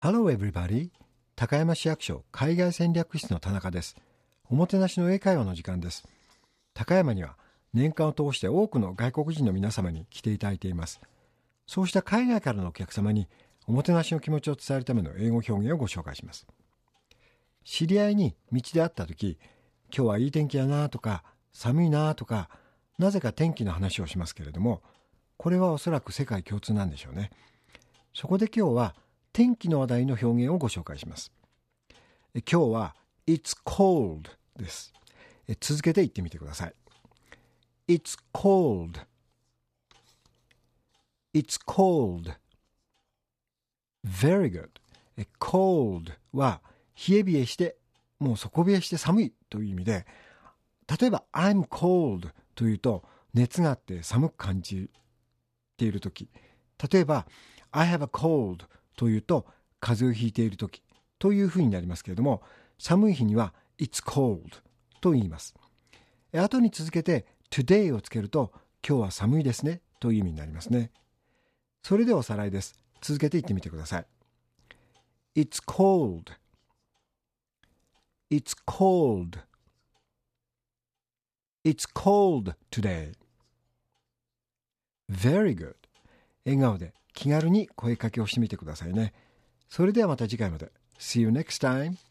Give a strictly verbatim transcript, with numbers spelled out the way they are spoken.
Hello everybody. 高山市役所海外戦略室の田中です。おもてなしの英会話の時間です。高山には年間を通して多くの外国人の皆様に来ていただいています。そうした海外からのお客様におもてなしの気持ちを伝えるための英語表現をご紹介します。知り合いに道で会った時、今日はいい天気やなとか寒いなとか、なぜか天気の話をしますけれども、これはおそらく世界共通なんでしょうね。そこで今日は天気の話題の表現をご紹介します。今日は It's cold です。続けて言ってみてください。It's cold. It's cold. Very good. Cold は冷え冷えして、もう底冷えして寒いという意味で、例えば I'm cold というと熱があって寒く感じているとき、例えば I have a cold というと風邪をひいているときというふうになりますけれども、寒い日には It's cold と言います。後に続けて Today をつけると今日は寒いですねという意味になりますね。それではおさらいです。続けて言ってみてください。It's cold. It's cold. It's cold today. Very good. 笑顔で気軽に声かけをしてみてくださいね。それではまた次回まで。See you next time.